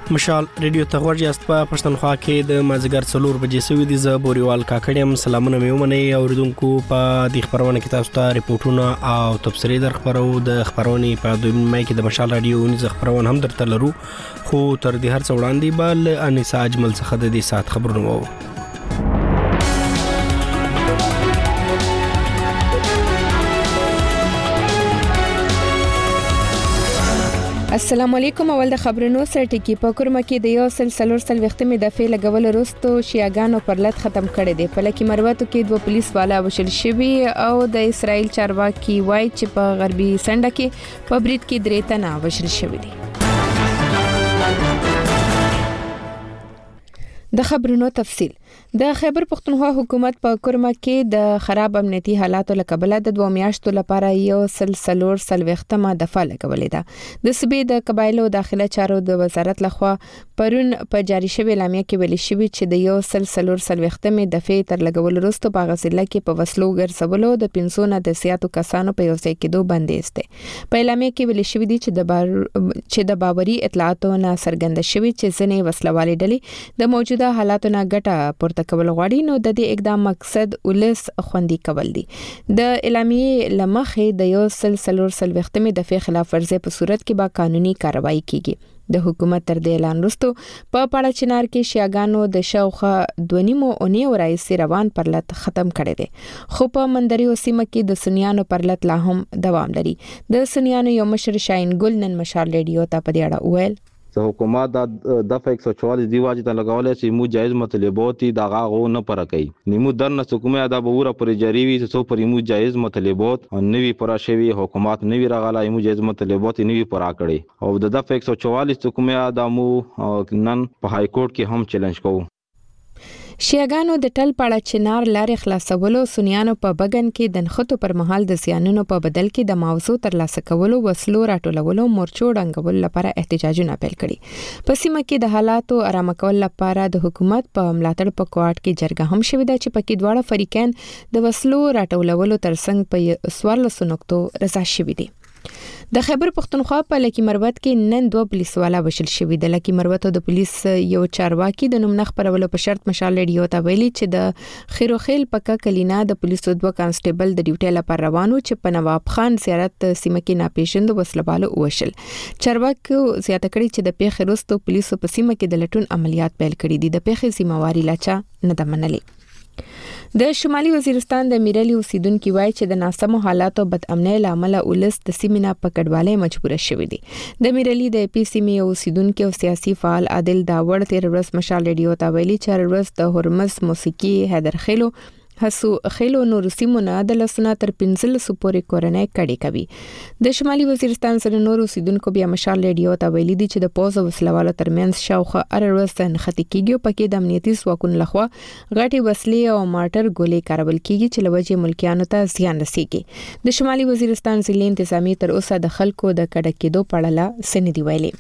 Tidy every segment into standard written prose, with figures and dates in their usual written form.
مشال ریډیو تغور یاست په پښتونخوا کې د مازیګر 4 بجې سوي د زبوريوال کاکړم سلامونه میومنه اوریدونکو په د خبرونه کې تاسو ته ریپورتونه او تبصرې در خبرو د خبرونې په دویم مې کې د مشال رادیو نيز خبرونه هم درته لرو خو تر دې هر څه وړاندې بل انیسا اجمل څخه د دې سات خبرونه وو. السلام علیکم. اول د خبرونو سره ټکی په کورمه کې د یو سلسلور وختمې د فعل غول وروسته شیعاګانو پر لټ ختم کړي دي. په لکه مروتو کې دوه پولیس والا وشل شوی او د اسرائیل چارواکي وایي چې په غربي سنډه کې په بریټ کې درې تنه وشل شوی دي. د خبرونو تفصیل. د خیبر پختونخوا حکومت په کورمه کې د خراب امنیتي حالاتو لکبله د 2 میاشتو لپاره یو سلسلور وختمه دفعه لګولې ده. د صوبې د قبایلو داخله چارو د وزارت لخوا پرون په جاری شوی اعلامیه کې ویل شوی چې د یو سلسلور وختمه دفعه تر لګول وروسته په غزله کې په وسلو ګرځولو د 500 نه د سیاتو کسانو په یو ځای کېدو بندیز ده. په اعلامیه کې ویل شوی دی چې د باوري اطلاعاتو نه څرګنده شوی چې ځنې وسلوالې ډلې د موجوده حالاتو نه ګټه پورته کول غواړي نو د دې اقدام مقصد ولس خوندي کول دي. د اعلامیه لمخې د یو سلسلور وختمه دفعه خلاف ورزي په صورت کې به قانوني کاروائی کیږي. د حکومت تر دې اعلان وروسته په پاړه چنار کې شیعاګانو د شاوخه 2.5 اونۍ ورایسي روان پرلط ختم کړي دي خو په مندري سیمه کې د سنیانو پرلط لا هم دوام لري. د سنیانو یو مشر شاین ګل نن مشال ریډیو ته په دې اړه وویل حکومت د دفعه 144 دی واجب ته لګولای چې مو جایز مطالبات دي دغه غو نه پر کوي نیمو درنه حکومت دا به وره پر جاری وي چې پر مو جایز مطالبات نوی پر شوی حکومت نوی رغلای مو جایز مطالبات نوی پر کړي او د دفعه 144 حکومت د مو نن په های کورټ کې هم چیلنج کوو. شیعاګانو د ټل پاړه چنار لارې خلاصولو سنیانو په بغن کې د نخټو پر مهال د زیانونو په بدل کې د موضوع ترلاسه کولو وسلو راټولولو مورچو ډنګول لپاره احتجاجونه پیل کړي. په سیمه کې د حالاتو آرام کول لپاره د حکومت په ملاتړ په کوارټ کې جرګه هم شوې ده چې پکې دواړه فریقین د وسلو راټولولو ترڅنګ په 14 نقطو رضا شوي دي. د خیبر پختونخوا په لکی مروت کې نن 2 پولیس والا وشل شوی. د لکی مروت د پولیس یو چارواکي د نوم نخ پرولو په شرط مشال ریډیو ته ویلي چې د خیروخیل پکا کلینا د پولیسو 2 کانسټیبل د ډیوټي لپاره روانو چې په نواب خان زیارت سیمه کې ناپېژند وسلوالو وشل. چارواکي زیاته کړي چې د پیښې وروسته پولیسو په سیمه کې د لټون عملیات پیل کړي دي. د پیښې سیمواري لاچا نه ده منلې. د شمالي وزیرستان د میرلی اوسیدونکو وایي چې د ناسمو حالاتو بد امنۍ لامل ولس د سیمه په کډوالۍ مجبور شوی دي. د میرلی د پی سیمه اوسیدونکو او سیاسي فعال عادل داوړ تیر ورځ مشال ریډیو ته ویلي چې ورځ د هرمز موسیقي حیدر خیلو حسو خیلو نور سیمونه د لسنا تر 15 پورې کورنۍ کړي کوي. د شمالي وزیرستان سره نور اوسیدونکو بیا مشال ریډیو ته ویلي دي چې د پوز وسلوالو ترمنځ شاوخه ارورستان ختی کیږي پکې د امنیتي ځواکونو لخوا غټي وسلې او مارټر ګولې کارول کیږي چې لوجه ملکیانو ته زیان رسیږي. د شمالي وزیرستان ضلع انتظامی تر اوسه د خلکو د کډه کېدو په اړه سندې ویلي.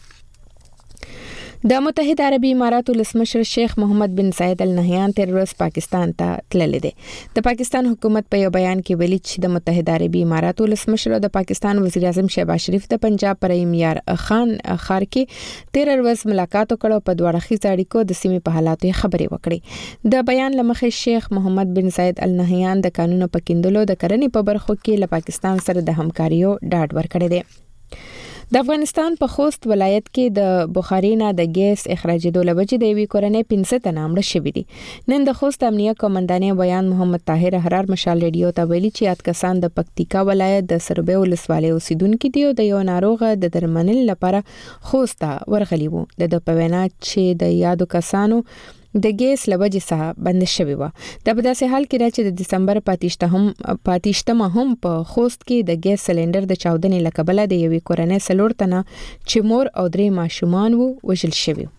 د متحده عربی اماراتو ولسمشر شیخ محمد بن زاید ال نهیان تیر ورځ پاکستان ته تللی دی. د پاکستان حکومت په یو بیان کې ویلي چې د متحده عربی اماراتو ولسمشر د پاکستان وزیر اعظم شهباز شریف د پنجاب پریم یار خان خار کې تیر ورځ ملاقات وکړ او په دوه اړخیزه اړیکو د سیمې په حالاتو خبرې وکړې. د بیان لمخې شیخ محمد بن زاید ال نهیان د قانون په کیندلو د کرنې په برخو کې له پاکستان سره د همکاریو ډاډ ورکړی دی. د افغانستان په خوست ولایت کې د بخاري نه د ګیس اخراجېدو لوجې د یوې کورنۍ 15 تنه مړه شوي دي. نن د خوست امنیه قومندانې بیان محمد طاهر حرار مشال ریډیو ته ویلي چې یاد کسان د پکتیکا ولایت د سربې ولسوالۍ اوسیدونکو دي او د یو ناروغ د درملنې لپاره خوست ته ورغلي وو. د پوینا چې د یادو کسانو د ګیس لوجې سره بند شوی و. د په داسې حال کې چې د دسمبر 28 هم په خوست کې د ګیس سلندر د چاودنې لکبله د یوې کورنۍ 4 تنه چې مور او 3 ماشومان وو وژل شوي.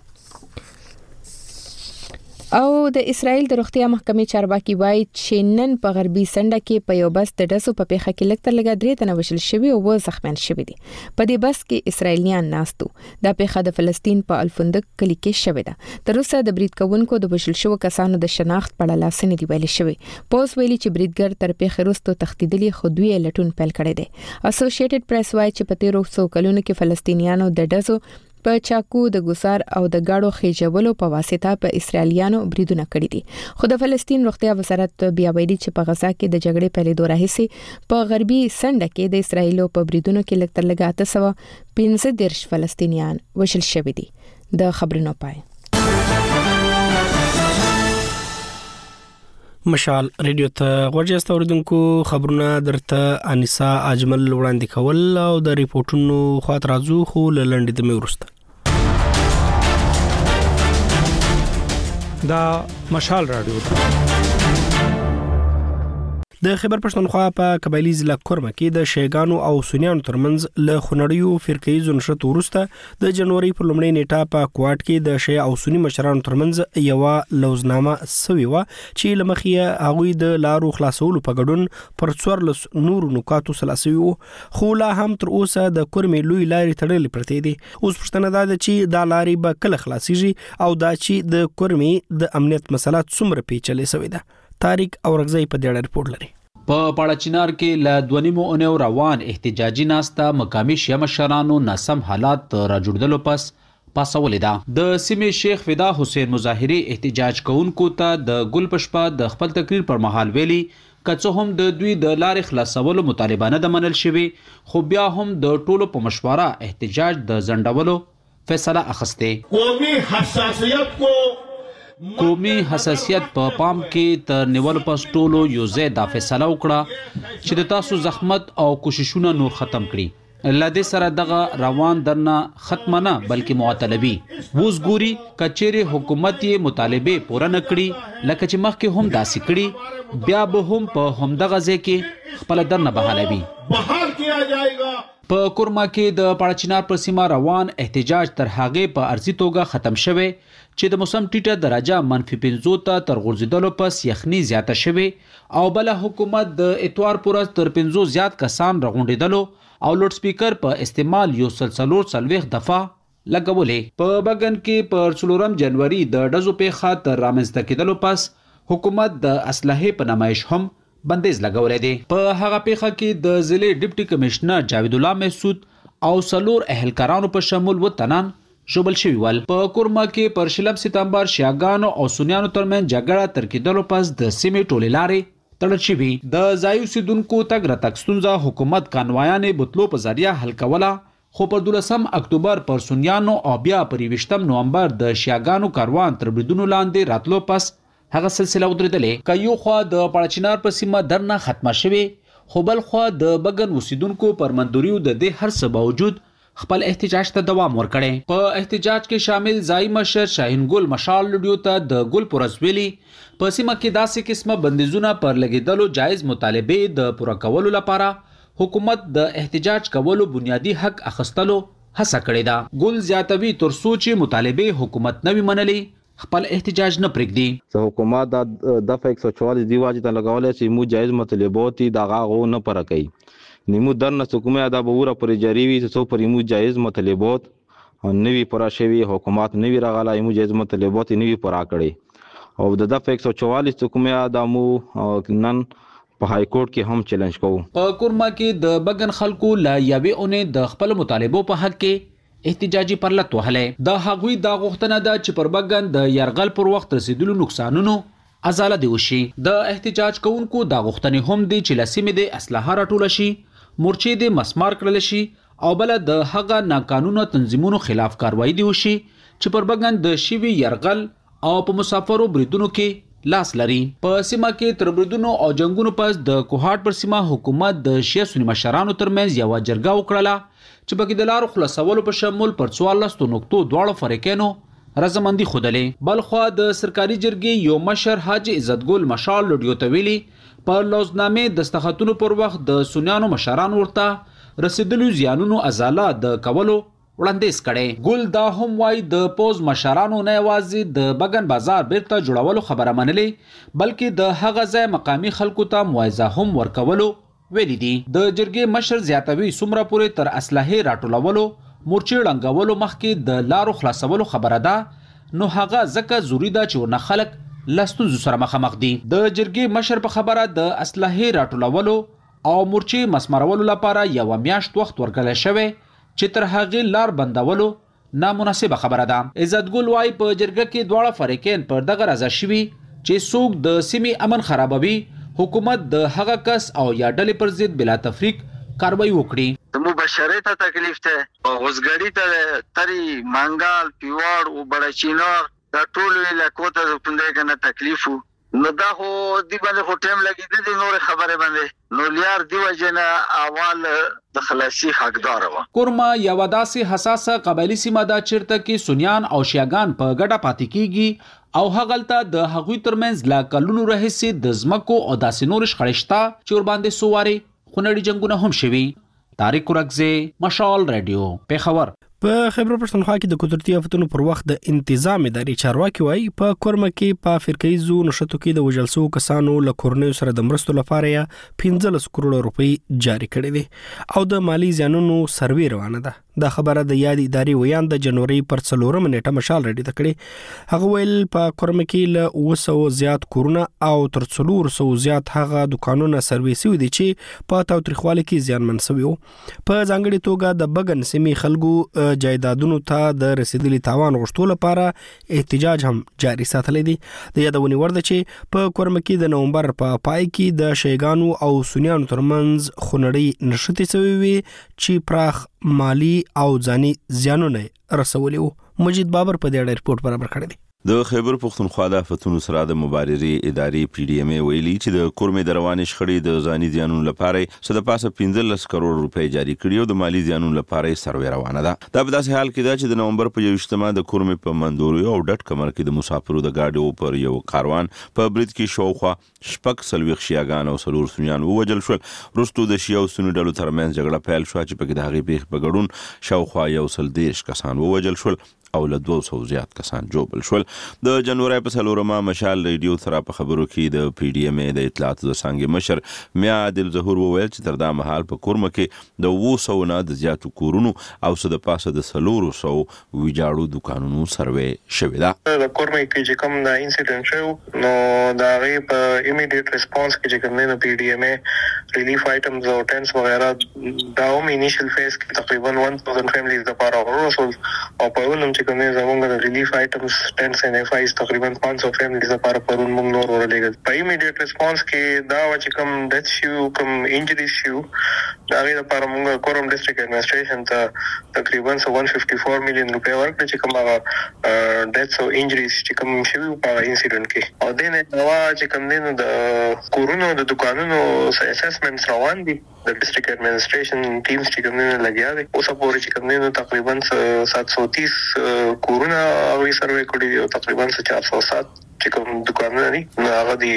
او د اسرائیل د روغتیا محکمې چارواکي وایي چې نن په غربي سنډه کې په یو بس د ډسو په پیښه کې لکتر لګا 3 تنه وشل شوي او زخمیان شوي دي. په دې بس کې اسرائیلیان ناستو. دا پیښه د فلسطین په الفندق کلی کې شوې ده. تر اوسه د بریټ کوونکو د وشل شوو کسانو د شناخت په اړه لاسنې دی ویل شوی. پوس ویلي چې بریټګر تر پیښې وروسته تښتیدلي خو دوی لټون پیل کړی دی. اسوسییټډ پریس وایي چې په 1300 کلونو کې فلسطینیانو د ډسو په چاکو د ګوسار او د غاړو خېجولو په واسطه په اسرایلیانو بریدونه کړی دي. خو د فلسطین روغتیا وزارت بیا ویلي چې په غزا کې د جګړې پیلېدو راهیسې په غربي سنډه کې د اسرایلو په بریدونو کې لږ تر لږه 815 فلسطینیان وژل شوي دي. د خبرونو پای. مشال ریډیو ته غوړجست اوریدونکو خبرونه درته انیسا اجمل وړاندې کول او د ریپورتونو خاطر راځو خو لنډې د میورسته دا مشال رادیو د خیبر پښتونخوا په قبایلی ضلع کورمه کې د شیګانو او سنیانو ترمنځ له خنړیو فرقې نشرت ورسته د جنوري پر لومړۍ نیټه په کوټ کې د شی او سنی مشرانو ترمنځ یو لوزنامه سوي و چې لمخې هغه د لارو خلاصولو په ګډون پر څوار نور نکاتو سلاسي خو لا هم تر اوسه د کورمې لوی لارې تړلې پرتې دي. اوس پښتنه ده چې دا لارې به کله خلاصيږي او دا چې د کورمې د امنیت مسله څومره پیچلې شوې ده. طارق اورغزی په دې ریپورت لري. په پاړچینار کې ل 2.5 اونیو روان احتجاجي ناستا مقامي شیا مشرانو ناسم حالات را جوړدلو پاسولې ده. د سیمې شیخ فدا حسین مظاهری احتجاج کوونکو ته د ګل پشپا د خپل تقریر پر مهال ویلي کڅه هم د دوی د لارې خلاصولو مطالبه نه د منل شوی خو بیا هم د ټولو په مشوره احتجاج د زندولو فیصله اخسته. قومي حساسیت په پام کې تر نیولو پس ټولو یو ځای دا فیصله وکړه چې د تاسو زحمت او کوششونه نور ختم کړي. لدې سره دغه روان درنه ختم نه بلکې معطلوي. ووس ګوري کچېره حکومت یې مطالبه پوره نه کړي لکه چې مخکې هم داسې کړي بیا به هم په همدغه ځای کې خپل درنه بحالوي. بحال کیا جایگا. په کورما کې د پاړچینار پر سیمه روان احتجاج تر هغه په ارزي توګه ختم شوه چې د موسم ټیټه درجه -15 ته تر غورځیدلو پس یخني زیاته شوه او بل حکومت د اتوار پورز تر 50 زیات کسان رغونډیدلو او لوډ سپیکر په استعمال یو سلسلور سلويخ دفعه لګولې. په بغن کې پر 4 جنوري د ډزو په خاطر رامنځته کېدلو پس حکومت د اسلحه په نمایش هم بندیز لګولې دي. په هغه پیخه کې د ضلع ډیپټي کمشنر جاوید الله مسعود او سلور اهلکارانو په شمول وطنان شوبل شوی ول. په کورما کې پر 16 سپتمبر شیاګانو او سنیانو ترمن جګړه تر کېدلو پس د سیمې ټولې لارې تړل شوی. د ځایو سیدونکو تګ راتګ ستونزه حکومت کانوایانې بوتلو په ذریعہ حل کوله خو پر 12 اکتوبر پر سنیانو او بیا پر 20 نومبر د شیاګانو کاروان تر بریدونو لاندې راتلو پس هغه سلسله ودرېدلې. که یو خوا د پاړچینار په سیمه درنه ختمه شوی خو بل خوا د بغن وسیدونکو پر مندوریو د دې هر څه باوجود خپل احتجاج ته دوام ورکړي. په احتجاج کې شامل ځای مشر شاهین ګل مشال لډیو ته د ګل پرزویلی په سیمه کې داسې قسمه بندیزونه پر لګیدلو جایز مطالبه د پوره کولو لپاره حکومت د احتجاج کولو بنیادی حق اخستلو هڅه کړې ده. ګل زیاتوي تر سوچ مطالبه حکومت نوي منلي خپل احتجاج نه پرېږدي. حکومت د دفعه 144 دی واجب لګولې چې مو جایز مطالبات دغه غو نه پر کوي نیمو درنه حکومت دا به ور پر جاری وي چې پر نیمو جایز مطالبات نوی پرا شوی حکومت نوی راغله نیمو جایز مطالبات نوی پرا کړي او د دفعه 144 حکومت دا مو نن په های کورټ کې هم چیلنج کوو. په کورما کې د بغن خلکو لا یوي اونې د خپل مطالبو په حق کې احتجاجي پرلط وهله. د هغوی دا غوښتنه ده چې پر بغن د يرغل پر وخت رسیدلو نقصانونو ازاله دی وشي. د احتجاج کوونکو دا غوښتنې هم دي چې لسیمه د اسلحه راټول شي مورچې د مسمار کړل شي او بل د هغه ناقانونه تنظیمونو خلاف کاروایی دی وشي چې پر بغن د شیوی يرغل او په مسافرو بریدونو کې لاس لري. په سیمه کې تر بریدونو او جنگونو پس د کوهاټ پر سیمه حکومت د شیا سنی مشرانو ترمنځ یو جرګه وکړه چې په کې د لارو خلاصولو په شمول پر 14 نقطو دواړو فریقینو رضامندي خودلې. بلخوا د سرکاري جرګې یو مشر حاجی عزت ګل مشال لډیو تویلی په لوزنامه دستخطونو پر وخت د سنیانو مشران ورته رسیدلو زیانونو ازاله د کولو وړاندیز کړي. ګل دا هم وای د پوز مشرانو نه یوازې د بغن بازار بیرته جوړولو خبره منلې بلکې د هغه ځای مقامی خلکو ته موعظه هم ورکولو ویلي دي. د جرګې مشر زیاتوي سمره پورې تر اسلحه راټولولو مورچې ړنګولو مخکې د لارو خلاصولو خبره ده نو هغه ځکه ضروري ده چې ورنه خلک لستونزو سره مخامخ دي. د جرګې مشر په خبره د اسلحه راټولولو او مورچې مسمرولو لپاره یو میاشت وخت ورکړل شوی چې تر هغه لار بندولو نامناسبه خبره ده. عزت ګل وايي په جرګه کې دواړه فریقین پر دغه راضي شوي چې څوک د سیمې امن خرابوي حکومت د هغه کس او یا ډلې پر ضد بلا تفریق کاروایی وکړي. د مباشرت ته تکلیف ته او غوسګړی ته تری منګال پیوړ او بڑچینار دا ټول علاقو ته پندې کنه تکلیف نو دا خو دی باندې خو ټیم لګیدل دي نور خبره باندې نو لیار دی وجنه اول د خلاصي حقدار و. کورما یو داسې حساسه قبایلی سیمه ده چیرته کې سنیان او شیعاګان په ګډه پاتې کیږي او هغلته د هغوی ترمنځ لا کلونو راهیسې د ځمکو او داسې نور شخړې شته چې ور باندې سواري خونړي جنگونه هم شوي. طارق ورکزه، مشال رادیو، پیښور. په خیبر پښتونخوا کې د قدرتي آفتونو پر وخت د انتظام اداري چارواکي وایي په کورمه کې په فرقیزو نشټو کې د وژل شوو کسانو له کورنیو سره د مرستو لپاره 15 کروڑ روپۍ جاری کړي دي او د مالی زیانونو سروې روانه ده. دا خبره د یاد اداري ویان د جنوري پر 4 نیټه مشال رډي تکړي. هغه ویل په کورمه کې له 200 زیات کورونه او تر 400 زیات هغه دکانونه سروې شوي دي چې په تاوتریخوالي کې زیانمن شوي وو. په ځانګړي توګه د بګن سیمې خلکو جایدادونو ته د رسیدلي تاوان غوښتو لپاره احتجاج هم جاری ساتلی دی. د یادونې وړ ده چې په کورمه کې د نومبر په پای کې د شیګانو او سنیانو ترمنځ خونړۍ نښتې شوې وي چې پراخ مالی او ځاني زیانونه رسولي وو. مجید بابر په دې اړه ریپورت برابر کړی دی. د خیبر پښتونخوا د آفتونو سره د مبارزې اداري پی ډی ایم ویلي چې د کورمې د روانې شخړې د ځاني زیانونو لپاره څه د پاسه 15 کروڑ روپۍ جاری کړي او د مالی زیانونو لپاره سروې روانه ده. دا په داسې حال کې ده چې د نومبر په 21 د کورمې په مندوري او ډټ کمر کې د مسافرو د گاډیو پر یو کاروان په برید کې شاوخوا 6 شیعاګان او 4 سنیان ووژل شول. وروسته د شیعه او سني ډلو ترمنځ جګړه پیل شوه چې په کې د هغې پیښې په ګډون شاوخوا 130 کسان ووژل شول او له 200 زیات کسان جوبل شول. د جنوري په 4 مشال ریډیو سره په خبرو کې د پی ډی ایم د اطلاعاتو د څنګه مشر میا عادل ظهور وویل چې تر دا مهال په کورمه کې د 200 نه د زیاتو کورونو او څه د پاسه د 400 ویجاړو دکانونو سروې شوې ده. د کورمه کې چې کوم د انسیډنټ شو نو دا غي په ایمیډیټ ریسپانس کې چې کوم نه پی ډی ایم ریلیف آیټمز او ټنس وغیرہ دا هم انیشل فیز کې تقریبا 1000 فیملیز د پاره ورسول او په ولوم چې کومه زمونږ د ریلیف آیټمز ټنس ان اف آیز تقریبا 500 فیملیز لپاره پرون موږ نور ورلېږل. په ایمیډیټ ریسپانس کې دا چې کوم ډیث شو کوم انجریز شو دا غي لپاره موږ کورم ډیسټریکټ ایڈمنسټریشن ته تقریبا 154 میلیون روپیا ورکړي چې کوم هغه ډیث او انجریز چې کوم شوی په انسیډنټ کې او دنه نو چې کوم دینو د کورونو د دکانونو اسسمنټس روان دي. د ډیسټریکټ ایڈمنسټریشن ټیمز چې کوم نه لګیا دي اوس پورې چې کوم نه تقریبا 730 کورونه او سروې کړي او تقریبا 407 چې کوم دکانونه دي هغه د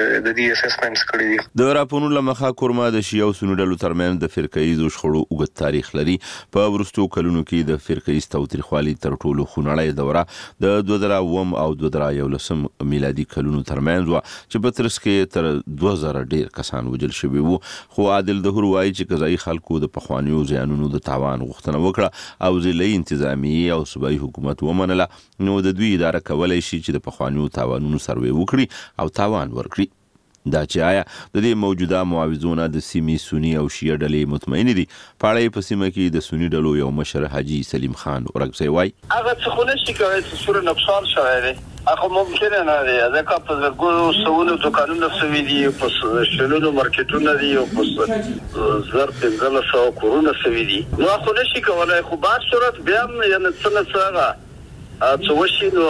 دې اسسمنټس کړي دي. د راپورونو لمخه کورما د شیعه او سنی ډلو ترمنځ د فرقیزو شخړو اوږد تاریخ لري. په وروستو کلونو کې د فرقیز تاوتریخوالي تر ټولو خونړۍ دوره د 2009 او 2011 میلادي کلونو ترمنځ و چې په ترڅ کې تر 2000 ډیر کسان وژل شوي وو. خو عادل ظهور وایي چې قضایي خلکو د پخوانیو زیانونو د تاوان غوښتنه وکړه او ضلعي انتظامی او صوبایي حکومت ومنله نو د دوی اداره کولای شي چې د پخوانیو تاوانونو سروې وکړي او تاوان ورکړي. دا چې آیا د دې موجوده معاوضونه د سیمې سنی او شیعه ډلې مطمئن دي. پاړې په سیمه کې د سنی ډلو یو مشر حاجی سلیم خان ورغسي وای هغه څه خو نشي کوي چې سور نقصان شوی دی هغه ممکن نه دی ځکه په زرګونو سوونو دکانونو سوي دي په شلونو مارکیټونو دي او په زر 1500 کورونه سوي دي نو خو نشي کولای خو بار صورت بیا یعنی څنګه څه نو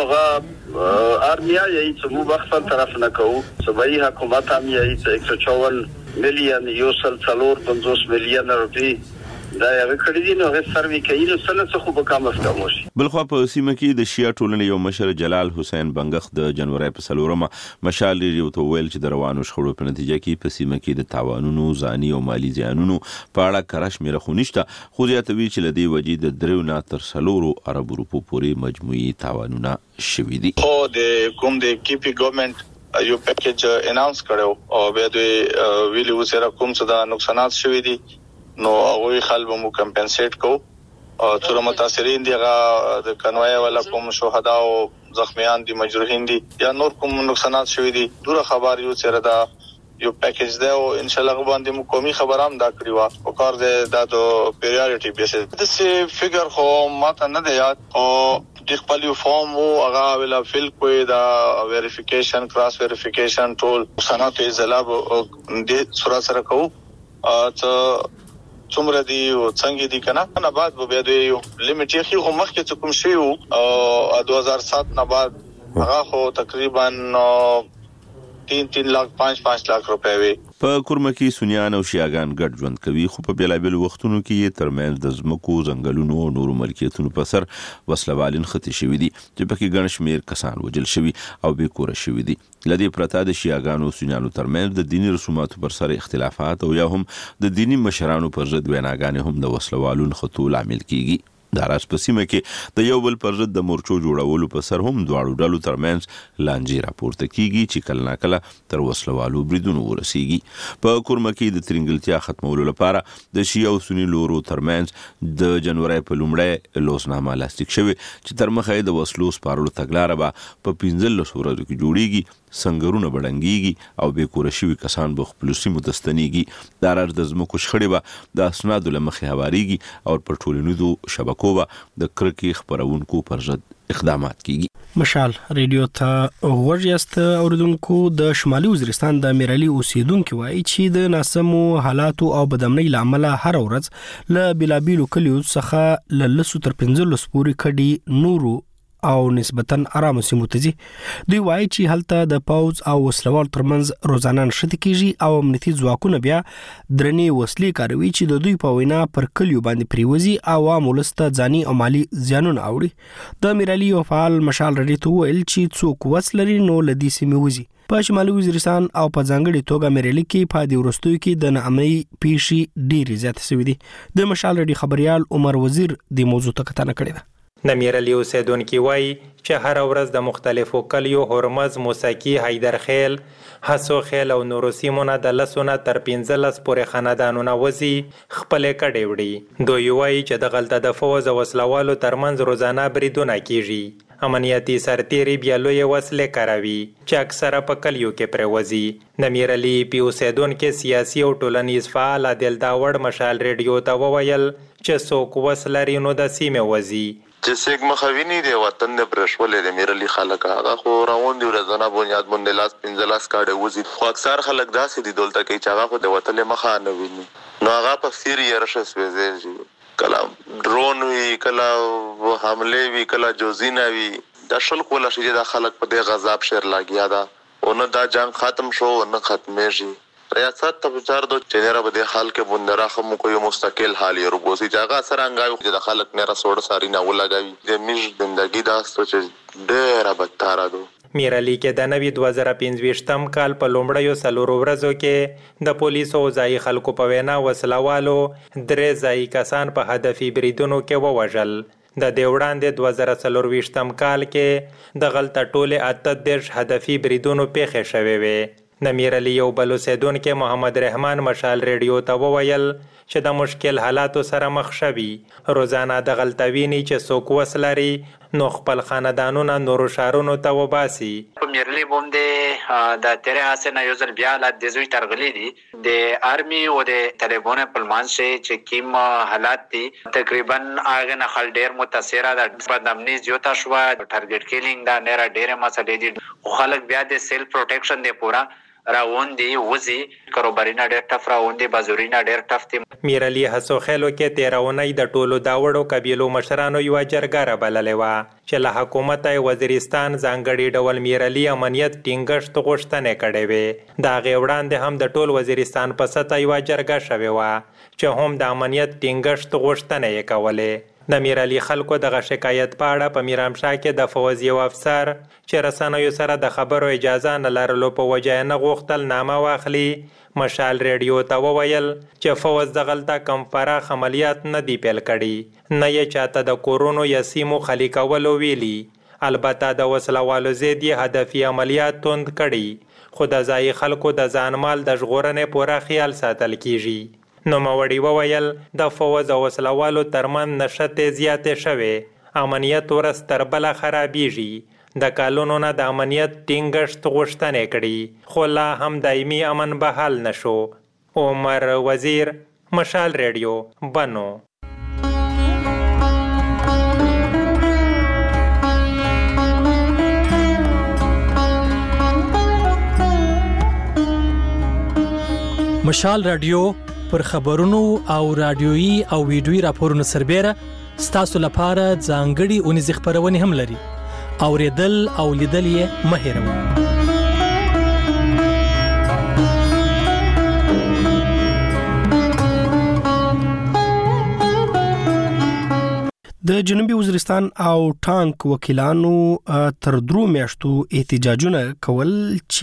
هغه ارمیا یې چې مو بخښل طرف نه کوو صوبایي حکومت هم یې 154 میلیون یو سل 450 میلیون روپۍ دا یو کړی دي نو هغه سروي کوي نو څه خو به کم از کم وشي. بلخو په سیمه کې د شیعه ټولنې یو مشر جلال حسین بنګخ د جنوري په 4 مشال ریډیو ته ویل چې د روانو شخړو په نتیجه کې په سیمه کې د تاوانونو ځاني او مالی زیانونو په اړه کره شمیره خو نشته خو زیاتوي چې لدی وجې د 3 نه تر 4 ارب روپو پورې مجموعي تاوانونه شوي دي. او د کوم د کیپی ګورنمنت یو پیکیج اناونس کړو او به دوی ویلي وسره کوم څه د نقصانات شوي دي نو هغه خلک مو کمپنسیټ کو او څومره متاثرین دي هغه د کنوای ولا کوم شهدا او زخمیان دي مجروحین دي یا نور کوم نقصانات شوي دي دوره خبر یو سره دا یو پیکیج دی او ان شاء الله باندې مو قومي خبرام دا کړی و او کار دې دا د پیریورټي بیسس د سی فګر خو ماته نه دی یاد او د خپل یو فارم او هغه ویلا فل کوی دا ویریفیکیشن کراس ویریفیکیشن ټول صنعت زلاب د سره سره کو څومره دی او څنګه دی کنه نه بعد به د لیمټ یې خو مخکې کوم شی او 2007 نه بعد هغه خو تقریبا 3 लाख 5 लाख रुपए وي په کورمه کې سنیان او شیعاګان ګډ ژوند کوي خو په بیلابل وختونو کې یې ترمنځ د ځمکو ځنګلونو او نورو ملکیتونو په سر وسلوالین خطي شوی دي چې پکې ګڼ شمیر کسان وژل شوی او بې کوره شوی دي لدې پرته د شیعاګانو او سنیانو ترمنځ د دیني رسوماتو پر سر اختلافات او یا هم د دینی مشرانو پر ضد ویناګانې هم د وسلوالو خطو لامل کیږي د راس په سیمه کې د یو بل پر ضد د مورچو جوړولو په سر هم دواړو ډلو ترمنځ لانجې راپورته کیږي چې کله ناکله تر وسلوالو بریدونو ورسیږي په کورمه کې د ترنګلتیا ختمولو لپاره د شیعه او سنی لورو ترمنځ د جنوري په لومړی لوزنامه لاسلیک شوی چې تر مخه د وسلو سپارلو تګلاره به په 15 ورځو کې جوړیږي سنگرونه بډنګيږي او به کور شوی کسان به خپل سیمو تستنیږي د راز د زمکو شخړې به د اسنادو لمخې هواريږي او پر ټولنیزو شبکو به د کرکې خبرونکو پر ضد اقدامات کیږي مشال ریډیو ته ورجست اوردونکو د شمالي وزیرستان د میرالي اوسیدونکو وایي چې د ناسمو حالاتو او بدامنۍ لامل هر ورځ ل بلابیلو کلیو څخه ل 15 پورې کډي نورو او نسبتاً آرام سیمو ته ځي دوی وایي چې هلته د پاوز او وسلوال ترمنځ روزانه نشته کیږي او امنیتي ځواکونه بیا درنې وسلې کاروي چې د دوی په وینا پر کلیو باندې پریوزي او عوام ولسته ځاني او مالی زیانونه اوړي د میرالي او فعال مشال رډي ته ویل چې څوک وسلري نو لدی سیمه وزي په شمالي وزیرستان او په ځانګړي توګه میرالي کې په دې ورستوي کې د نامنۍ پیشي ډېری زیات شوې دي د مشال رډي خبريال عمر وزیر د موضوع ته کتنه کړې ده د میرالي اوسیدونکو وایي چې هر ورځ د مختلفو کلیو هرمز موسکی حیدرخیل حسو خیل او نورو سیمونه د لسونه تر 15 پورې خاندانونه وزي خپل کډې وړي دوی وایي چې د غلطه د فوز او وسلوالو ترمنځ روزانه بریدونه کیږي امنیتي سرتیري بیا لوی وسلې کاروي چې اکثره په کلیو کې پروزي د میرالي پی اوسیدونکو سیاسي او ټولنیز فعال عادل داوړ مشال ریډیو ته وویل چې څوک وسلري نو د سیمه وزي چې څنګه مخاویني دی وطن د پرشولې د میرالي خلک هغه خو روان دی ورځنه بنیاد باندې لاس 15 کاډه وزي خو اکثر خلک داسې دي دولت کې چې هغه خو د وطن مخه نه ویني نو هغه په سیری رشس وځي کله ډرون وی کله حمله وی کله جوزینا وی د شل کوله شي د خلک په د غضب شر لاګیا دا او نه دا جنگ ختم شو نه ختمه شي ریاست ته بچار دو چنيره بده حال کې بندره خمو کوی مستقل حالي روبوسي جاګه سرانګایو د خلک نه رسوړ ساري نه ولګوي د میش زندگی دا سوچ ډېر بدتر دو میرالي کې د نوي 2025م کال په لومړیو سلورو ورځو کې د پولیسو ځای خلکو په وینا وسلوالو درې ځای کسان په هدفي بریدونو کې ووژل د دیوړاندې 2024م کال کې د غلطه ټوله 38 هدفي بریدونو پیښې شوې وې د میرالي یو بل اوسیدونکو محمد رحمان مشال ریډیو ته وویل چې د مشکل حالاتو سره مخ شوي روزانه د غلطویني چې څوک وسلري نو خپل خاندانونه نورو شهرونو ته وباسي په میرالي باندې د تیرې حسنه یو ځل بیا لا د زوی ترغلي دي د آرمي او د طالبانو په منځ چې کیم حالات دي تقریبا هغه نه خل ډیر متاثره د بدامنۍ زیاته شو ټارګټ کیلینګ دا نه ډیره مسلې دي خلک بیا د سیلف پروټیکشن دی پورا راوون دی وزي کاروبارینا ډېر ټف راوون دی بازورینا ډېر ټف دی میرالي حسو خیلو کې 13 اونۍ د ټولو داوړو قبیلو مشرانو یو جرګه بللې و چې له حکومت وزیرستان ځانګړي ډول میرالي امنیت ټینګښت غوښتنې کړې وې دا غوړاندې هم د ټول وزیرستان په سطح یو جرګه شوه و چې هم د امنیت ټینګښت غوښتنې یې کولې د میرالي خلکو دغه شکایت په اړه په میرامشاه کې د فوز یو افسر چې رسنیو سره د خبرو اجازه نه لرلو په وجه نه غوښتل نامه واخلي مشال ریډیو ته وویل چې فوز د غلطه کم فراخ عملیات نه دی پیل کړي نه یې چاته د کورونو یا سیمو خالی کولو ویلي البته د وسلوالو زیدي هدفي عملیات توند کړي خو د ځای خلکو د ځانمال د ژغورنې پوره خیال ساتل کیږي نو موړی وویل د فوز او وسلوالو ترمن نشته زیاتې شوه امنیت ورس تر بل خرابېږي د کالونو نه د امنیت ټینګښت غوښتنې کړي خو لا هم دایمي امن بحال نشو. عمر وزیر، مشال ریډیو، بنو. مشال رادیو پر خبرونو او رادیويي او ویډیويي راپورونو سربېره ستاسو لپاره ځانګړي اونیزې خبرونه هم لري. اوریدل او لیدل یې مه هېروئ. د جنوبي وزیرستان او ټانک وکیلانو تر 3 میاشتو احتجاجونه کول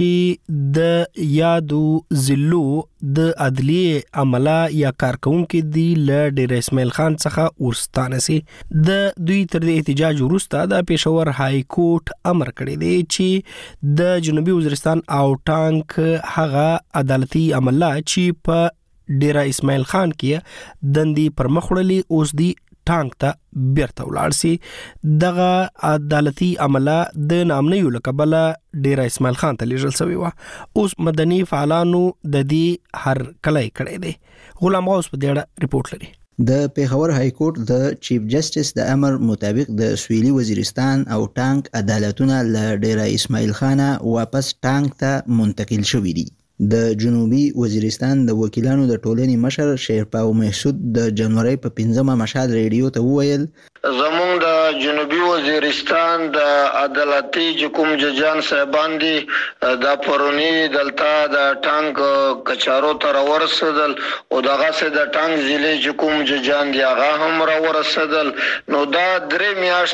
چې د یادو ضلعو د عدلیه عمله یا کارکونکو دی ل ډیر اسماعیل خان څخه ورستانه سي. د دوی تر احتجاج وروسته د پېښور های کورټ امر کړی دی چې د جنوبي وزیرستان او ټانک هغه عدالتي عمله چې په ډیر اسماعیل خان کې دندي پر مخړلې اوس دی ټانک ته بیرته ولاړ سي. دغه عدالتي عمله د نامنیو لقبله ډیر اسماعیل خان ته لیږل شوی و. اوس مدني فعالانو د دې هر کلی کړی دی. غلام غوث په دې اړه ریپورت لري. د پیښور های کورټ د چیف جسټس د امر مطابق د سویلي وزیرستان او ټانک عدالتونه ل ډیر اسماعیل خان واپس ټانک ته منتقل شوی دي. د جنوبي وزیرستان د وکیلانو د ټولنې مشر شیرپاو محسود د جنوري په 15مه مشال ریډیو ته وویل زمونږ د جنوبي وزیرستان د عدالتي حکوم ججان صاحبان دي د پرونی دلته د ټانک کچارو تر ورسدل او دغه سه د ټانک ضلع حکوم ججان دی هغه هم را ورسدل. نو دا 3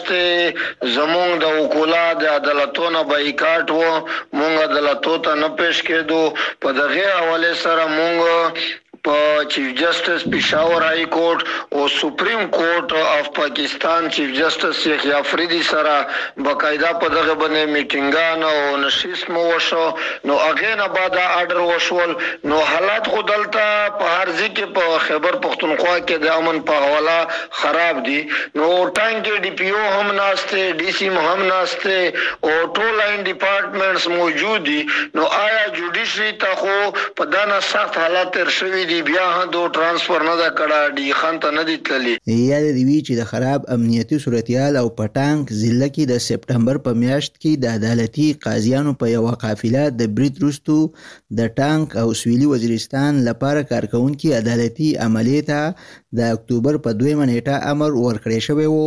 میاشتې زمونږ د وکولا د عدالتونو بایکاټ وو، مونږ عدالتو ته نه پیش کېدو. په دغه حواله سره مونږ په چیف جسټس پېښور های کورټ او سپریم کورټ اف پاکستان چیف جسټس شیخ افریدی سره باقاعده په دغه باندې میټینګان او نشست مو وشو. نو هغه نه بعد آرډر وشول. نو حالات خو دلته په هر ځکه په خیبر پختونخوا کې د امن په حواله خراب دي. نو ټانک ډي پی او هم ناشته، ډي سی هم ناشته او ټول لاین ډپارټمنټس موجود دي. نو آیا جوډیشري ته خو په دانه سخت حالات تر شوی دي، بیا هم دو ترانسفر نه دا کړه ډي خان ته نه دي تللی. یاد دی وی چې د خراب امنیتي صورتحال او پټانک ضلع کې د سپټمبر په میاشت کې د عدالتي قاضیانو په یو قافله د بریټ روستو د ټانک او سویلي وزیرستان لپاره کارکونکو عدالتي عملیات د اکتوبر په 2 نیټه امر ورکړی شوی وو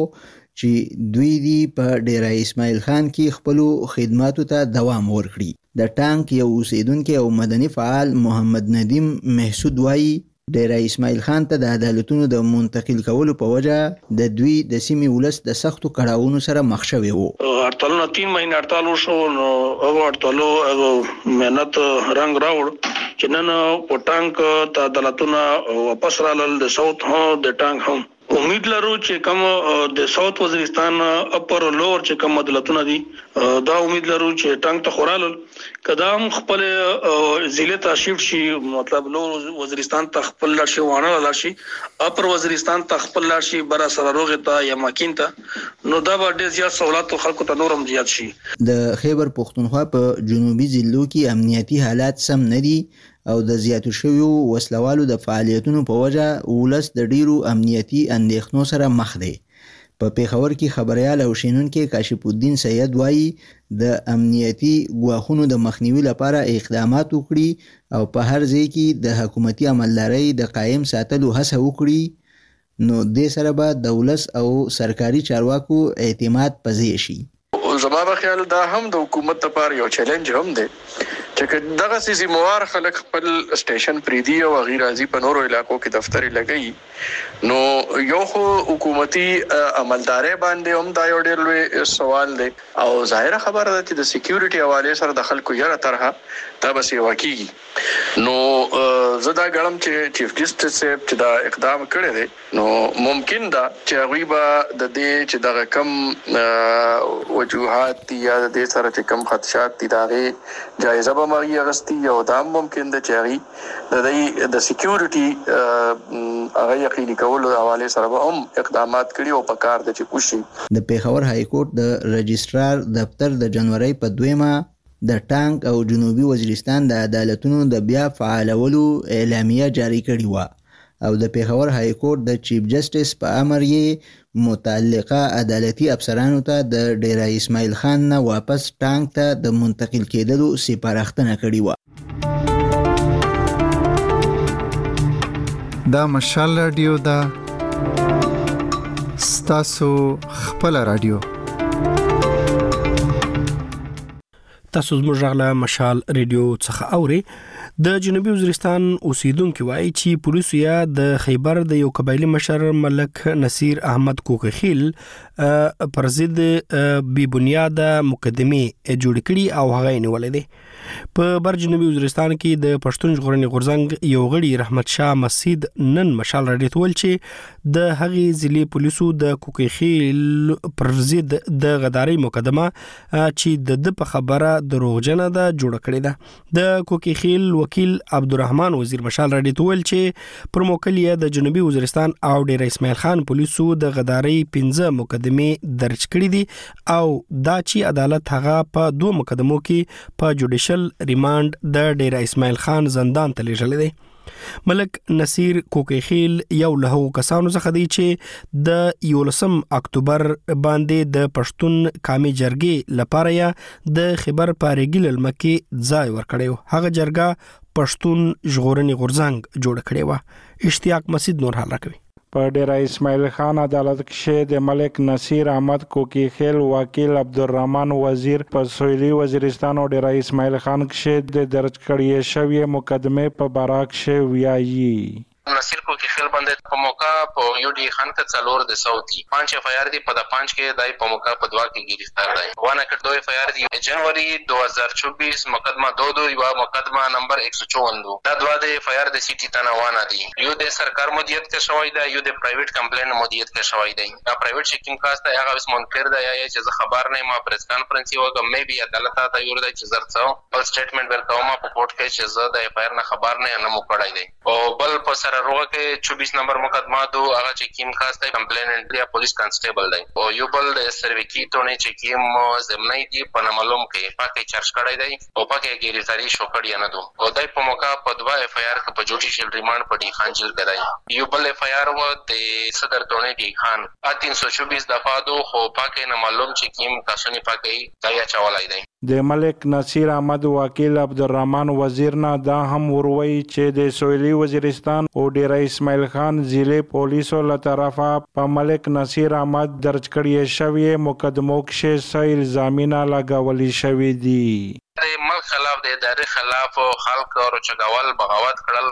چې دوی دی په ډیر اسماعیل خان کې خپل خدماتو ته دوام ورکړي. د ټانک یو اوسیدونکو او مدني فعال محمد ندیم محسود وایي ډیر اسماعیل خان ته د عدالتونو د منتقل کولو په وجه د دوی د سیمې ولس د سختو کړهونو سره مخ شوی وو. هړتالونه 3 مهینه هړتال وشو. نو هغه هړتالو مهنت رنگ راوړ چې نن په ټانک ته عدالتونه واپس رالل. د ساوث هم د ټانک هم امید لرو چې کوم د ساوث وزیرستان اپر او لور چې کوم عدالتونه دي دا امید لرو چې ټانک ته خورالل قدم خپل ضلع ته شیفت شي. مطلب لور وزیرستان ته خپل لار شي، وانه لار شي، اپر وزیرستان ته خپل لار شي، برا سره روغه ته یا ماکین ته. نو دا به ډیر زیات سہولت خلکو ته نورم زیات شي. د خیبر پختونخوا په جنوبي ضلعو کې امنیتي حالات سم نه دي او د زیاتو شویو وسلوالو د فعالیتونو په وجه ولس د ډیرو امنیتي اندېښنو سره مخ دی. په پیښور کې خبريال او شینونکو کاشف الدین سید وایي د امنیتي ګواښونو د مخنیوي لپاره اقدامات وکړي او په هر ځای کې د حکومتي عملداري د قائم ساتلو هڅه وکړي. نو د سره به د ولس او سرکاري چارواکو اعتماد پزې شي. زما په خیال دا هم د حکومت لپاره یو چیلنج هم دی چې دغه سیزي موار خلک خپل سټیشن پریدي او غیر ازي په نورو علاقو کې دفتر لګي. نو یو خو حکومتي عملداري باندې هم دا یو ډېر لوی سوال دی او ظاهره خبره ده چې د سکیورټي حواله سره د خلکو یره طرحه دا بس یو کیږي. نو زدا ګړم چې چیف جسټس چې دا اقدام کړی دی نو ممکن دا چې غیبا د دې چې دا کم وجوهات دي یا د دې سره چې کم خدشات دي دا غي جایزه به مغي غستی او دا ممکن د چاري د سکیورټي هغه یقیني کولو حواله سره به هم اقدامات کړي او په کار د چې کوشي د پیښور های کورټ د رجسترار دفتر د جنوري په 2 د ټانک او جنوبي وزیرستان د عدالتونو د بیا فعالولو اعلامیه جاری کړې و او د پیښور های کورټ د چیف جسټس په امر یې متعلقه عدالتي افسرانو ته د ډیره اسماعیل خان نه واپس ټانک ته د منتقل کېدلو سپارښتنه کړې و. دا مشال رادیو دا ستاسو خپل رادیو. تاسو زموږ غلا مشال ریډیو څخه اوري. د جنوبي وزیرستان اوسیدونکو وایي چې پولیسو یا د خیبر د یو قبایلی مشر ملک نصیر احمد کوکخیل پر ضد بی بنیاده مقدمه جوړ کړي او هغه نیولې دي. په بر جنوبي وزیرستان کې د پښتون ژغورنې غورځنګ یو غړي رحمت شاه مسعود نن مشال راډیو ته ویل چې د هغې ضلعي پولیسو د کوکخیل پر ضد د غداري مقدمه چې د په خبره دروغجنه ده جوړ کړې ده. د کوکخیل وکیل عبدالرحمن وزیر مشال راډیو ته ویل چې پر موکل یې د جنوبي وزیرستان او ډیر اسماعیل خان پولیسو د غداري 15 مقدمه درج کړې دي او دا چې عدالت هغه په 2 مقدمو کې په جوډیشل ریماند د ډیر اسماعیل خان زندان ته لیږلی دی. ملک نصیر کوکخیل یو له هغو کسانو څخه دی چې د 11 اکتوبر باندې د پښتون قومي جرګې لپاره یا د خیبر پارېګل لمکي ځای ورکړیو. هغه جرګه پښتون ژغورنې غورځنګ جوړ کړی و. اشتیاق مسعود نور حال راکوي. په ډیره اسماعیل خان عدالت کې د ملک نصیر احمد کوکخیل وکیل عبدالرحمن وزیر په سویلي وزیرستان او ډیره اسماعیل خان کې د درج کړي شوی مقدمه په باره کې ویایي. نصیر کوکخیل باندې په موقع په یو ډي خان ته څلور د صوتي 5 اف آی آر دی په 5 کې دای په موقع په 2 کې گرفتار دی. وانه کړ 2 اف آی آر دی جنوري 2024 مقدمه 22 یو مقدمه نمبر 154 دا 2 د اف آی آر د سیټی تنه وانه دی. یو د سرکار مدیریت کې شوی دی یو د پرایویټ کمپلین مدیریت کې شوی دی. دا پرایویټ شکیم کاست هغه اس منکر دی یا چې زه خبر نه ما پریس کانفرنس یو کوم مې بي عدالت ته یو دی چې زرڅو او سټیټمنټ ورکوم په کوټ کې چې زه د اف آی آر نه خبر نه مو کړای دی. او بل په سره روغه کې 24 نمبر مقدمه دو هغه چې کیم خاص دی کمپلیننټ دی پولیس کانسټیبل دی او یو بل د سرویکیټونه چې کیم زمنای دی په معلوم کې پاکي چارج کړی دی او پاکي گرفتاری شو کړی نه دو او دای په موقع په 2 اف آی آر په جوډیشل ریماند په ډی خان جیل کې دی. یو بل اف آی آر و د صدر ټونی ډی خان 324 دفعه دو خو پاکي نه معلوم چې کیم کاسونی پاکي ځای چولای دی. د ملک نصیر احمد وکیل عبدالرحمن وزیر نه دا هم وروي چې د سویلي وزیرستان او ډیره اسماعیل خان ضلع پولیسو له طرفه په ملک نصیر احمد درج کړي شوی مقدمو کې څه الزامونه لګولي شوی دي. د ملک خلاف د ادارې خلاف خلک او چګاول بغاوت کړل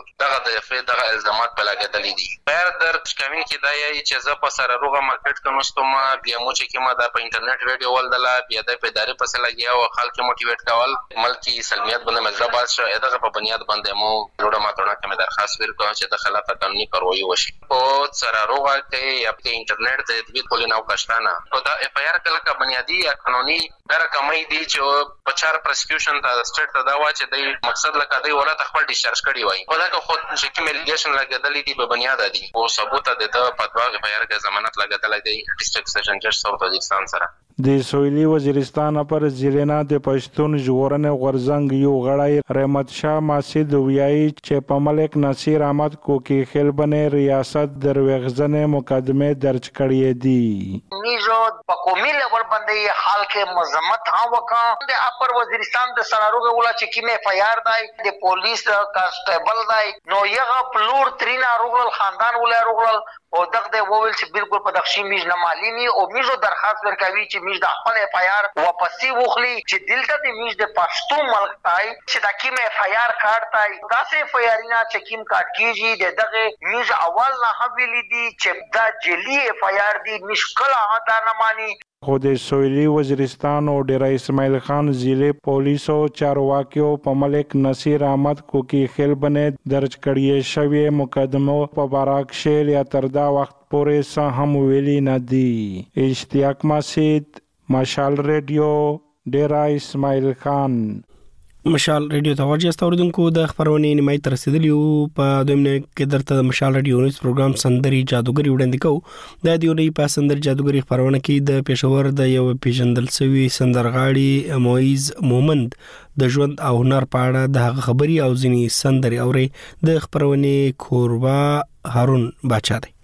دغه الزامات په لګیدلې دي. بهر درج کوي چې دا یی چې زه په سره روغه مارکیټ کې نوستم بیا مو چې کیما دا په انټرنیټ ویډیو ولدله بیا د ادارې په سره لګیا او خلک موټیویټ کول ملکی سلمیت باندې مجربات شو دغه په بنیاد باندې مو جوړه ماتونه کې درخواست ورکړم چې د خلاف قانوني کاروایی وشي. او سره روغه کې یا په انټرنیټ د دې پولیسو او کشتانه او دا اف آی آر کله کا بنیادی یا قانوني رقمای دي چې په 4 پروسیکیوشن ته سټیټ ته دا وا چې د مقصد لکه دی ولته خپل ډیسچارج کړی وای په دا که خود چې کوم الیګیشن لګیدلې دي په بنیاد دي او ثبوت د په دواغه په یاره کې ضمانت لګیدلې دی ډیسټریکټ سیشن جج ساوث وزیرستان سره. د سویلي وزیرستان پر ضلع د پښتون ژغورنې غورځنګ یو غړی رحمت شاه مسعود ویایي چې په ملک نصیر احمد کوکخیل باندې ریاست دروغجنې مقدمه درج کړې دي. میزو په قومي لیول باندې حال کې مذمت ها وکا د اپر وزیرستان د سراروغه ولا چې کیمه فیار دی د پولیس کانسټیبل دی نو یغه پلور ترینا روغل خاندان ولا روغل او دغه د وویل چې بالکل په دښي میز نه مالینی او میزو درخواست ورکوي چې میز د خپل اف آی آر واپسی وخلی چې دلته د میز د پښتو ملک تای چې د کیمه اف آی آر کارت تای داسې اف آی آر نه چې کیم کارت کیږي دغه میز اول نه حویلی دي چې دا جلی اف آی آر دی مشکل ادا نه مانی. خو د سویلي وزیرستان او ډیره اسماعیل خان ضلع پولیسو چارواکیو په ملک نصیر احمد کوکی خیل باندې درج کړی شوی مقدمه په باراک شیل یا تر دا وخت پورې څه هم ویلي نه دي. اشتیاق مسید، مشال ریډیو، ډیره اسماعیل خان. مشال ریډیو ته ورجه استوردونکو د خبرونې نیمای تر رسیدلی په دویمنه کې درته د مشال ریډیو نیوز پروګرام سندري جادوګری وړاندې کوو. د دیونی په سندري جادوګری خبرونه کې د پېښور د یو پیژندل شوی سندرغاړي مویز مومند د ژوند او هنر په اړه د خبري او ځینی سندري اوري. د خبرونې کوربا هارون باچا دی.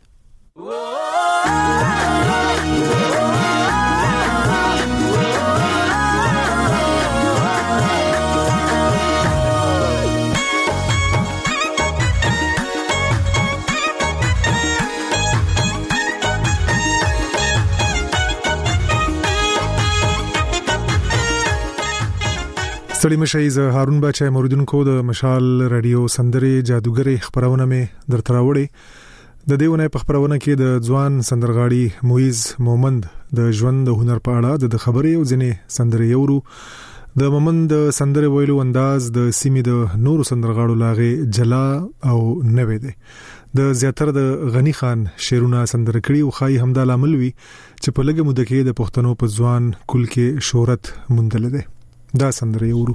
ستړي مشي ز هارون بچای موریدونکو د مشال رادیو سندري جادوګری خبرونه مې درته راوړي. د دیونه په خبرونه کې د ځوان سندرغاړي مویز مومند د ژوند او هنر په اړه د خبرې او ځینې سندري یورو. د مومند سندري ویلو انداز د سیمې د نورو سندرغاړو لاغه جلا او نوې دی. د زیاتره د غنی خان شیرونه سندره کړي او خای همدا لامل وی چې په لګه مده کې د پښتنو په ځوان کل کې شهرت موندل دي. دا سندره یورو.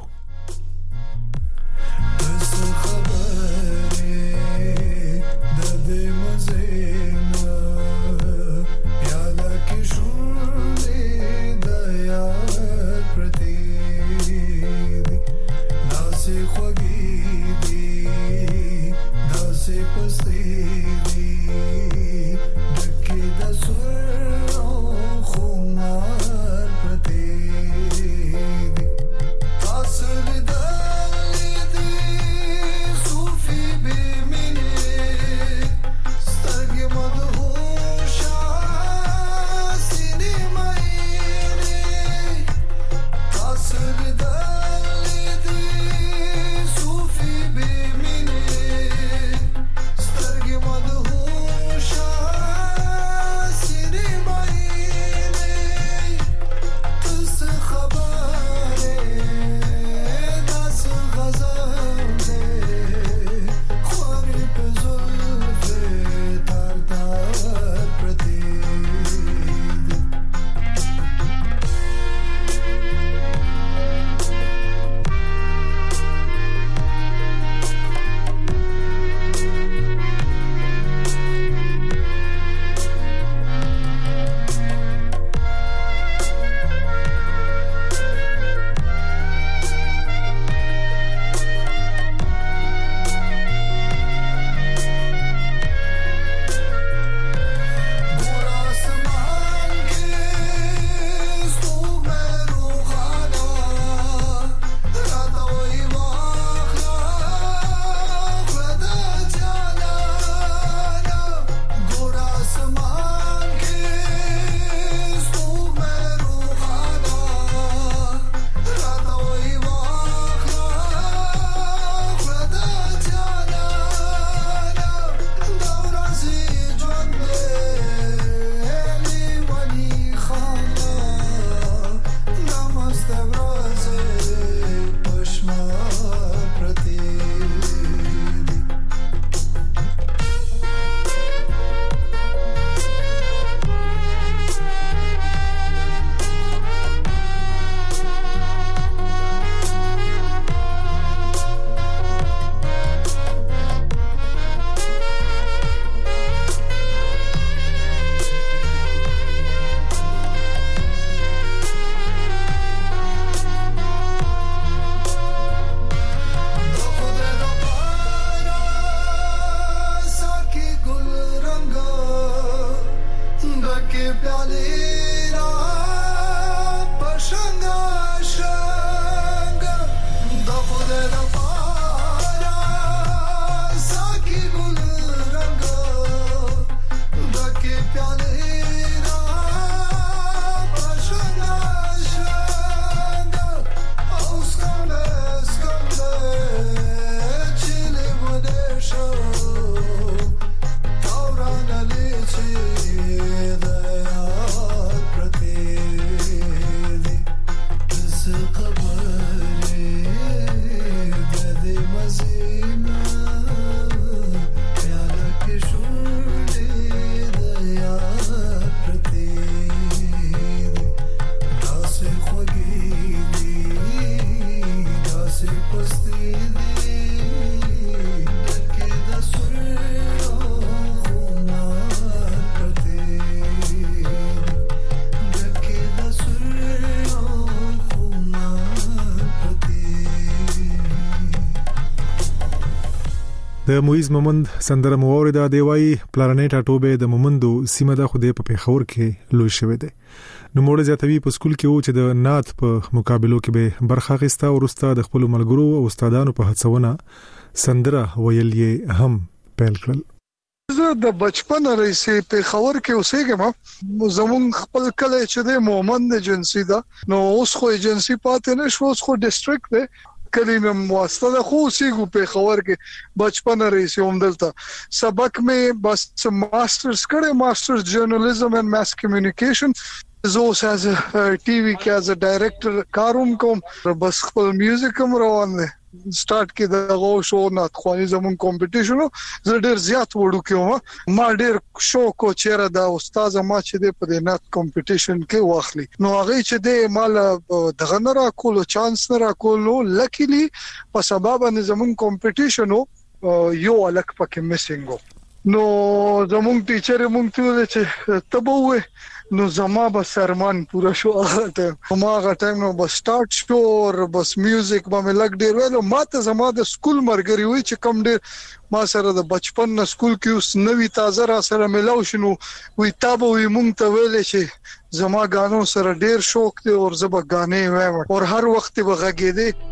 د مویز مومند سندره مورده دی وای پلانټ اټوبه د مومندو سیمه د خوده په پیښور کې لوي شوی دی. نو موږ ځاتوي په سکول کې و چې د نات په مقابلو کې به برخه غستا او رستا د خپل ملګرو او استادانو په هڅونه سندره ویل یې هم پیل کړل. زه د بچپن رئیسې په خبر کې اوسېږم. زمون خپل کله چې د مومند ایجنسی دا نو اوس خو ایجنسی پاتې نشو، اوس خو ډیسټریکټ دی کلمه مواسطه ده. خو سیګو په خبر کې بچپن رئیسې هم دلته سبق مې بس ماسترز کړه، ماسترز جرنالیزم اینڈ ماس کمیونیکیشن. زه اوس از ټي وي کې از ډایریکټر کاروم کوم، بس خپل میوزیک هم روان دی. سٹارټ کې د غو شو نات خواني زمون کمپټیشن زه ډیر زیات وړو کې ما ډیر شوق او چیرې دا استاد ما چې د په نات کمپټیشن کې واخلي. نو هغه چې د مال دغه نه را کول چانس نه را کول، لکیلی په سبب ان زمون کمپټیشن یو الک پکې میسینګ. نو زمون ټیچر مونږ ته چې تبوه نو زما به سرمان پورا شو. هغه ټایم نو بس سٹارټ شو اور بس میوزیک باندې لګ ډیر ویلو. ماته زما د سکول مرګري وي چې کم ډیر ما سره د بچپن نه سکول کې اوس نوې تازه را سره ملاو شنو وي تابو وي مونږ ته ویلې چې زما غانو سره ډیر شوق دی او زما غانې وایم او هر وخت به غږېدې.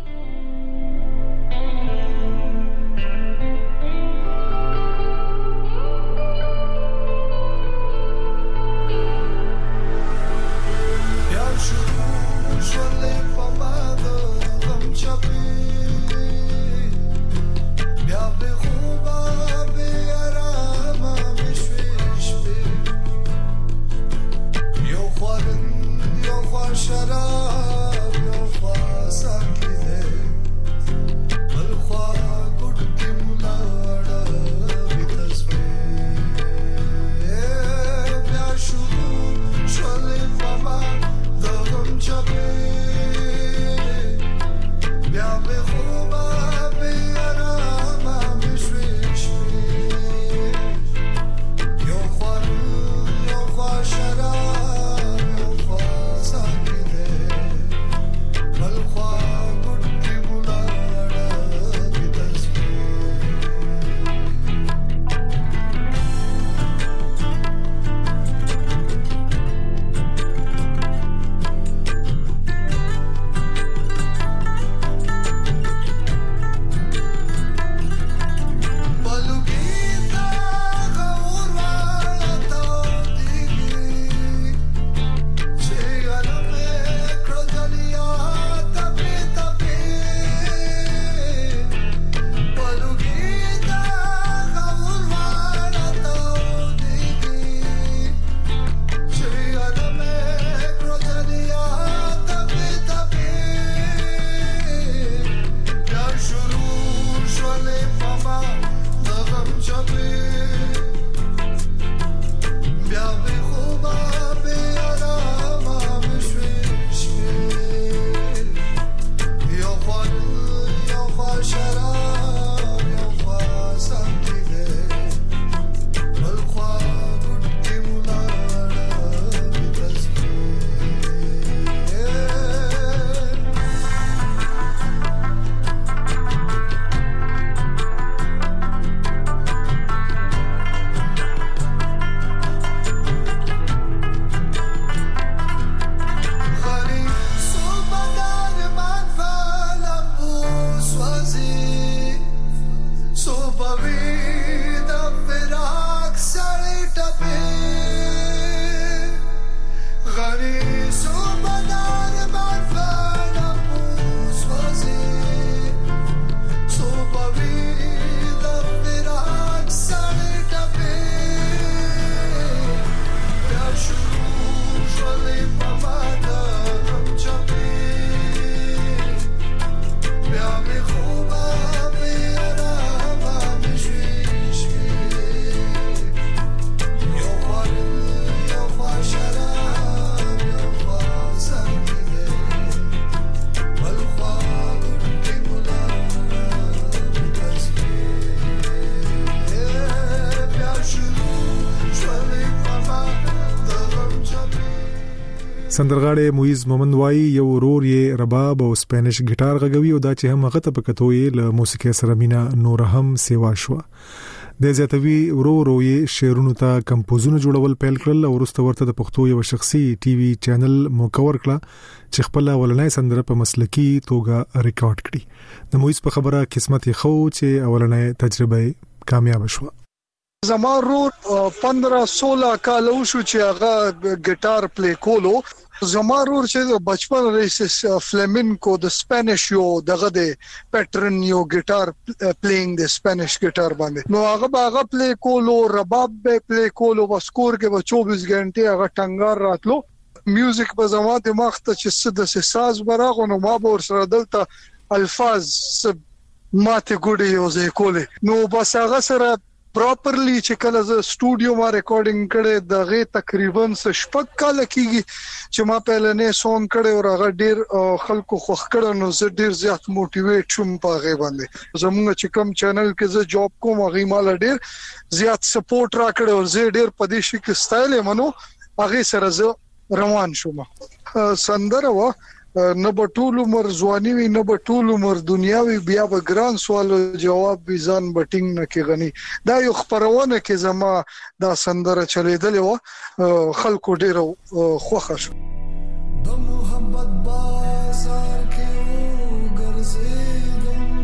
سندرغاړی مویز مومند وایي یو ورور یې رباب او سپینش ګټار غږوي او دا چې هم هغه ته په کتو یې له موسیقي سره مینا نور هم سیوا شو. د زیاتوي ورو یې شعرونو ته کمپوزونه جوړول پیل کړل او وروسته ورته د پښتو یو شخصي ټي وي چینل موکور کړ چې خپل ولنۍ سندره په مسلکي توګه ریکارډ کړي. د مویز په خبره قسمت یې خو چې اولنۍ تجربه کامیاب شوه. زمارو 15-16 کال شو چې هغه ګټار پلی کولو. زمارو چې بچپن ریسس فلامینکو د سپینش یو دغه د پیټرن یو ګټار پلیینګ د سپینش ګټار باندې نو هغه پلی کولو رباب به پلی کولو وسکور کې 24 غنټه هغه ټنګار راتلو. میوزیک په زما دماغ ته چې د ساز براغو نو ما به سره دلته الفاظ ماته ګوډي یو ځای کولې نو بس هغه سره پراپرلی چې کله ز سټوډیو ما ریکارډینګ کړي دغه تقریبا شپږ کال کېږي چې ما پهلنې سونګ کړي او هغه ډیر خلکو خوښ کړي نو زه ډیر زیات موټیویټ شوم په هغه باندې. زموږ چې کوم چینل کې زه جاب کوم هغه مال ډیر زیات سپورټ را کړي او زه ډیر پدې شي کې سټایل منو هغه سره زه روان شوم. سندره وا نه به ټول عمر ځواني وي نه به ټول عمر دنیاوي بیا به ګران سوال جواب بيزان بټینګ نه کې غني. دا یو خبرونه کې زما دا سندره چلیدلې و خلکو ډیر خوښه شو. د محبت بازار کې ګرځېدم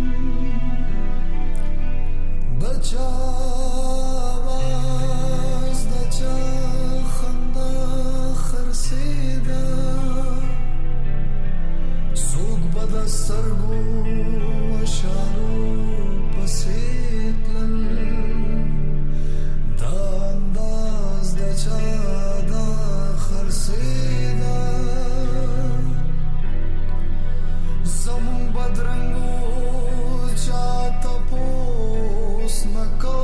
بچا سرګو اشارو پسیتل دا انداز د چا دا خرسیدا زمون بدرنګو چاته پوس نکو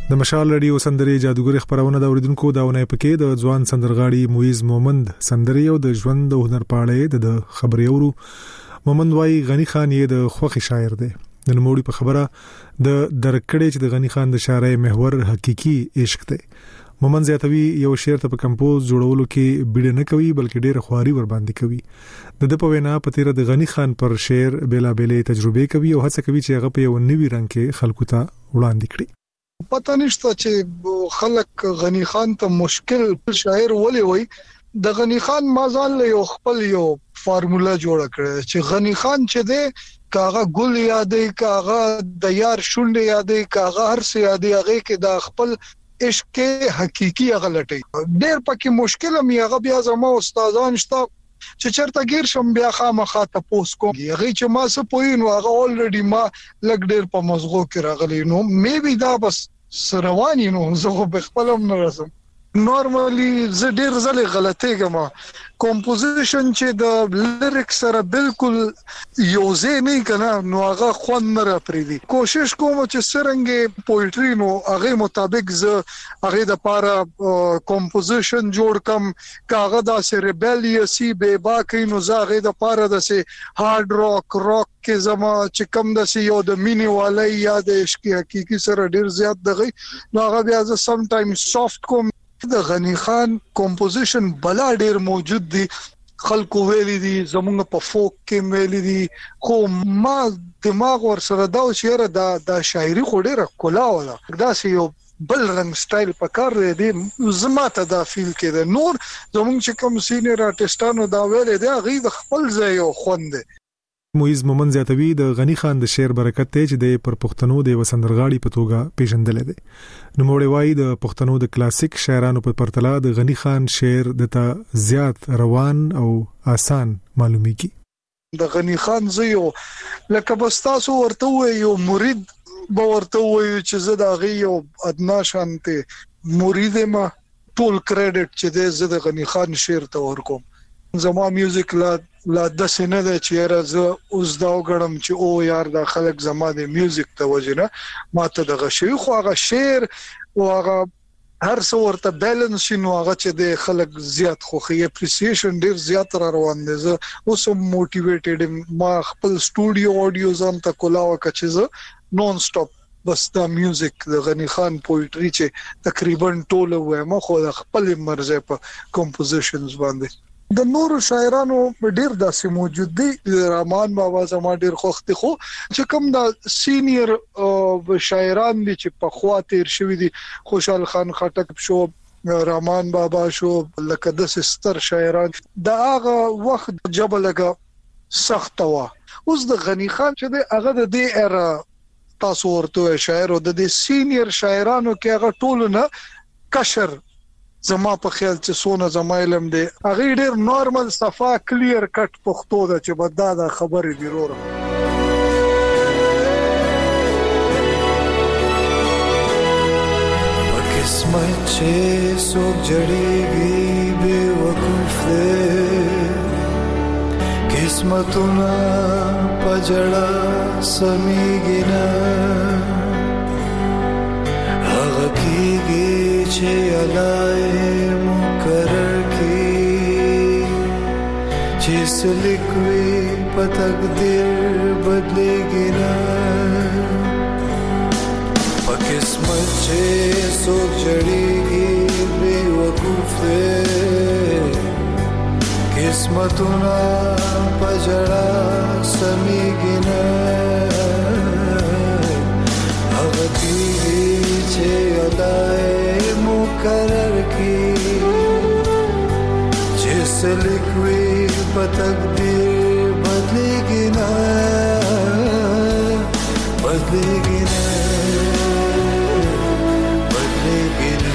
د مشال رادیو سندري جادوګر خبرونه د اوریدونکو داونه پکې د ځوان سندرغاړي مویز مومند سندري او د ژوند او هنر پاړې د خبري اورو. مومند وايي غنی خان یې د خوخي شاعر دی. د نوموړي په خبره د درکړې چې د غنی خان د شاعرۍ محور حقيقي عشق دی. مومند زیاتوي یو شعر ته په کمپوز جوړولو کې بیړه نه کوي بلکې ډېر خواري ور باندې کوي. د په وینا په تیر د غنی خان پر شعر بیلا بیلې تجربه کوي او هڅه کوي چې هغه په یو نوي رنګ کې خلکو ته وړاندې کړي. پته نشته چې خلک غنی خان ته مشکل شاعر ولې وای. د غنی خان مازال یو خپل یو فارمولا جوړ کړی چې غنی خان چې دی کاغه ګل یادې کاغه د یار شونډې یادې کاغه هر څه یادې هغه کې د خپل عشق حقيقي غلطي ډېر پکې مشکل مې هغه بیا زما استادان شته چې چرته غیر شم بیا خامخا تاسو کوم هغه چې ما څه پوینو هغه اولریډي ما لګ ډېر په مزغو کې راغلی نو مې بي دا بس سروانی نو زه په خپلم نه رسم. نورمالي زه ډېر ځله غلطي کوم. کمپوزیشن چې د لیریک سره بالکل یوځای نه کنا نو هغه خوند نه راپریدي. کوشش کوم چې سرنګ پوئټری نو هغه مطابق زه هغه د پاره کمپوزیشن جوړ کم کاغه د سریبلیسی به باقی نو زه هغه د پاره د سي هارد راک کې زما چې کم د سي یو د مینی والي یا د عشق حقيقي سره ډېر زیات دغه نو هغه بیا زه سم ټایم سافت کوم. د غنی خان کمپوزیشن بلا ډیر موجود دي خلکو ویلي دي زمونږ په فوک کې ویلي دي خو ما دماغ ور سره دا شعر د شاعري خو ډیره کولا ولا دا سه یو بل رنګ سټایل پکار دی زماته دا فیل کې ده. نور زمونږ چې کوم سینیر آرټستانو دا ویلي دي غي د خپل ځای یو خوند. مویز مومند زیاتوي د غنی خان د شعر برکت ته چې د پر پښتنو د وسندرغاړي په توګه پیژندل دي. نو موړی وای د پښتنو د کلاسیک شاعرانو په پرتله د غنی خان شعر د ته زیات روان او آسان معلومیږي. د غنی خان زیو لکه بستاسو ورته وي یو مرید به ورته وي چې زه د غي یو ادنا شانته مرید ما ټول کریډټ چې د غنی خان شعر ته ورکوم. زما میوزیک لا د سینه د چیرې ز اوس دا وګړم چې او یار دا خلک زما د میوزیک ته وجنه ماته د غشي خو هغه شعر او هغه هر څو ورته بیلانس شنو هغه چې د خلک زیات خوخي اپریسیشن ډیر زیات روان دي. زه اوس موټیویټډ ما خپل سټوډیو اډیو ځم ته کولاو کچې زه نون سټاپ بس دا میوزیک د غنی خان پوئټری چې تقریبا ټوله وایم خو د خپل مرزه په کمپوزیشنز باندې. د نور شاعرانو ډیر داسې موجود دي. رحمان بابا زما ډیر خوښ دي خو چې کوم د سینیئر شاعران دي چې په خوا تیر شوی دي خوشحال خان خټک شو رحمان بابا شو لکه د ستر شاعران دا هغه وخت جبلګه سخت وا. اوس د غنی خان چې د هغه د دې اره تاسو ورته شاعر او د سینیئر شاعرانو کې هغه ټول نه کشر زما په خیال چې سونه زما علم دی هغه ډیر نورمال صفا کلیر کټ پښتو ده چې بدا دا خبرې دی وروره. په قسمت چې څوک جړېږي بې وقوف دی قسمتونه په جړه سمیږي نه هغه کېږي چې الای مقرر کی چې سلیکوي په تقدیر بدلېږي نه په قسمت چې څوک جړېږي بې وقوف دی قسمتونه په جړه سمیږي نه هغه کېږي چې الای مقرر کی چې سلیکوي په تقدیر بدلېږي نه بدلېږي نه بدلېږي نه.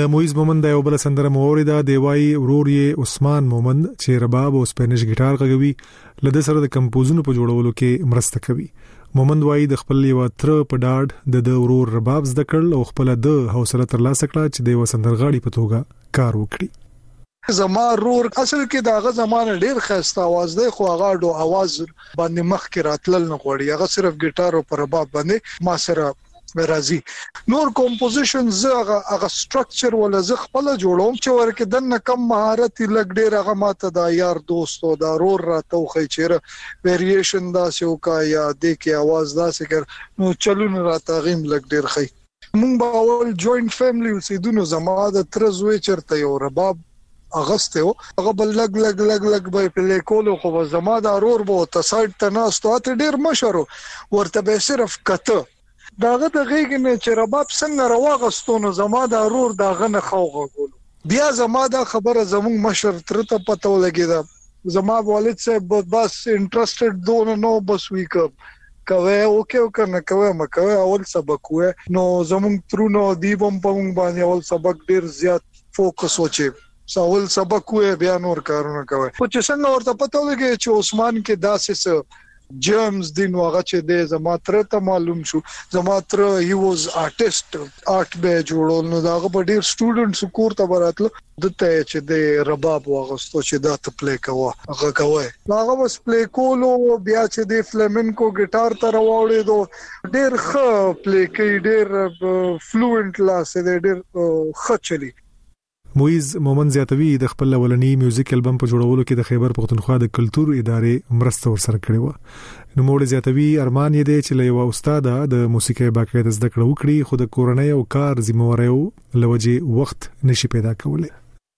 د مویز مومند یو بل سندره موریدا دی وای ورور یې عثمان مومند چې رباب او سپینش ګټار غږوي لده سره د کمپوزونو په جوړولو کې مرسته کوي. مومند وای د خپل یو تر په ډاډ د ورور رباب زده کړل او خپل د حوصله ترلاسه کړه چې د وسندرغاړي په توګه کار وکړي. زما رور اصل کې داغه زمانه ډیر خسته आवाज دی خو هغه ډو आवाज باندې مخ کې راتلل نه غوړي هغه صرف ګټار او پر رباب باندې ما سره راځي. نور کمپوزیشن هغه سټرکچر ولا ز خپل جوړوم چې ورکه دنه کم مهارت لګ ډیر هغه ماته دا یار دوستو دا رور راته خو چیرې ویریشن دا شو کا یا د کې आवाज دا سکر نو چلون راته غیم لګ ډیر خي. مونږ به اول جوائنٹ فیملی وسیدونو زما د ترزوي چرته یو رباب اغسته او هغه بل لګ به پلي کولو خو زما د رور بو ته سایت تناستو ته ډیر مشرو ورته به صرف کته داغه د غیګ نه چې رباب څنګه رواغستونه زما د رور داغه نه خوغه کول. بیا زما د خبره زموږ مشر تر ته پته ولګیدا زما والد صاحب بس انټرېستډ دون نو بس ویک کوي اوکے وکنه کوي مکوي اول سبق وې نو زموږ ترونو دیوم په مونږ باندې اول سبق ډیر زیات فوکس وچی سوال سبق وې بیا نور کارونه کوي. خو چې څنګه ورته پته ولګی چې عثمان کې داسې جیمز دین واغه چې د زما تر ته معلوم شو زما تر هی واز آرټیست آرټ به جوړول نو داغه په ډیر سټوډنټس کور ته براتلو دته چې د رباب واغستو چې دا ته پلی کوه هغه کوي هغه بس پلی کولو بیا چې د فلامینکو ګټار ته راوړې دو ډیر ښه پلی کوي ډیر فلوئنت لاس ډیر ښه چلی. مویز مومند زیاتوي د خپل ولنی میوزیک البم په جوړولو کې د خیبر پختونخوا د کلچر ادارې مرسته ورسره کړې و. نو موږ زیاتوي ارمان یې دی چې له یو استاد د موسیقي باقاعده زده کړه وکړي خو د کورنۍ او کار ذمہوارو لوجه وخت نشي پیدا کولای.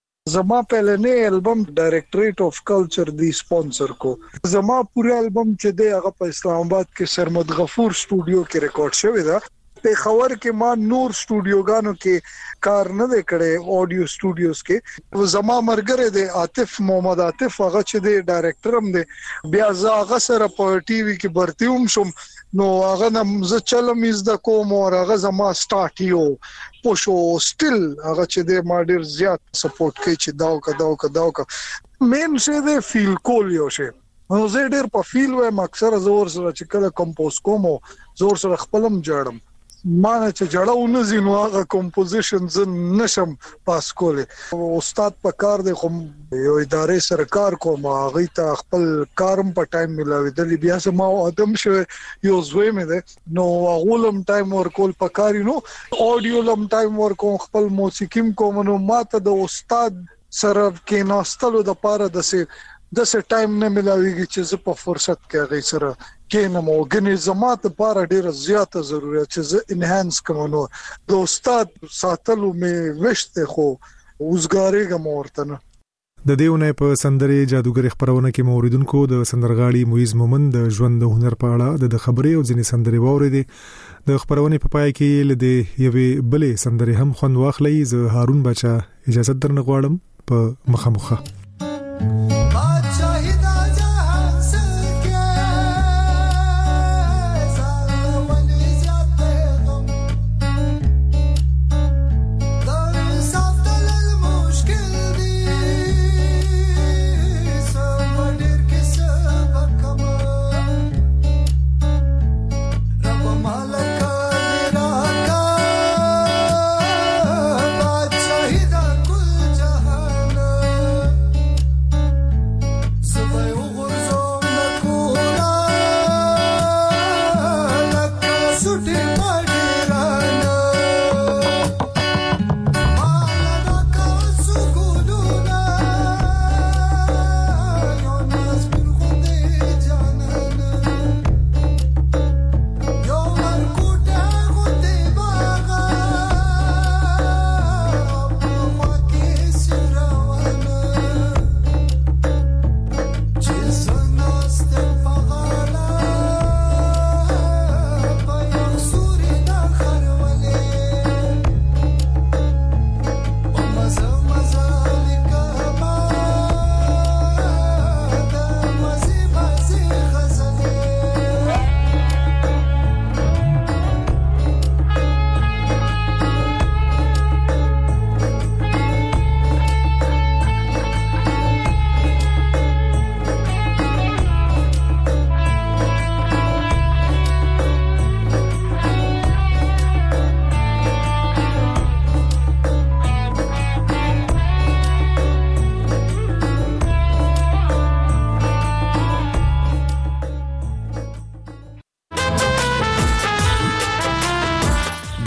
زما پهلنې البم ډایریکټریټ اف کلچر دی سپانسر کو زما پوره البم چې دی هغه په اسلام آباد کې سرمد غفور سټوډیو کې ریکارډ شوی دی. په خبر کې ما نور سټوډیوګانو کې کار نه وکړې اډیو سټوډیوز کې زما مرګره دی عاطف محمد عاطف هغه چې دی ډایریکټر هم دی بیا زاغه سره په ټي وي کې برتیوم شم نو هغه نم ز چلم از د کوم او هغه زما سٹارټیو پوشو سټیل هغه چې دی ما ډیر زیات سپورټ کوي چې داو کا مین څه دی فیل کول یو شی نو زه ډیر په فیل وایم اکثر زور سره چې کله کمپوز کوم زور سره خپلم جوړم ما نه چې جوړاونه زینو هغه کمپوزیشن ز نشم پاس کوله استاد په کار دی خو یو ادارې سره کار کوم هغه ته خپل کارم په ټایم ملاوي د بیا سم ادم شو یو زوی مې ده نو غولم ټایم ورکول په کار نو اډیو لم ټایم ورکوم خپل موسیقیم کوم نو ماته د استاد سره کې ناستلو د پاره د سه ټایم نه ملاويږي چې زه په فرصت کې غي سره کې نه موګنې زمات لپاره ډیره زیاته ضرورت چې زه انهانس کوم نو د استاد ساتلو مې وشته خو وزګارېګم ورته نه. د دیونه په سندري جادوګر خبرونه کې موریدونکو د سندرغاړي مویز مومند د ژوند د هنر په اړه د خبرې او ځینې سندري واوریدې د خبرونه په پای کې لدی یوې بلې سندري هم خوند واخلي. زه هارون بچا اجازه درنه غواړم په مخامخه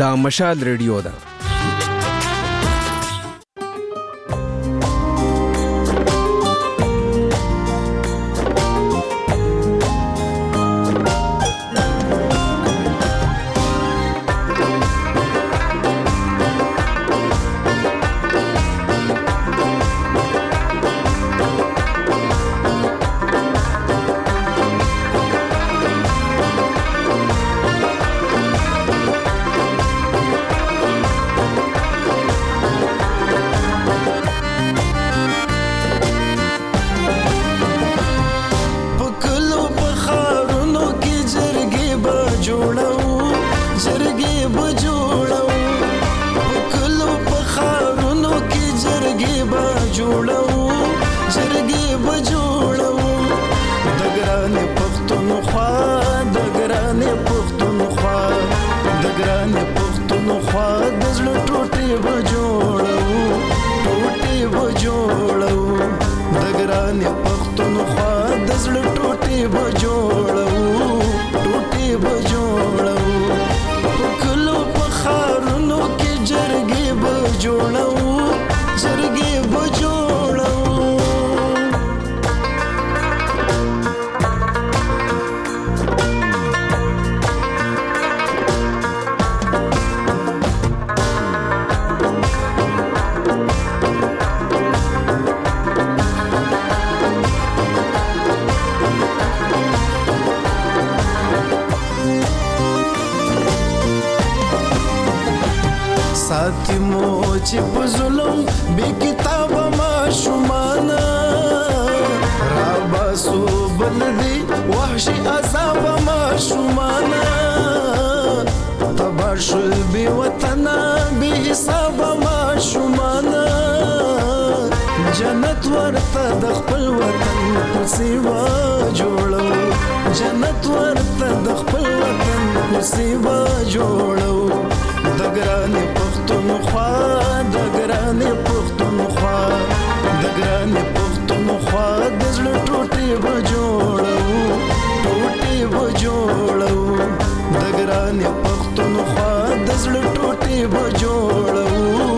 دا مشال ریډیو ده. ګران پښتونخوا د زړه ټوټې به جوړو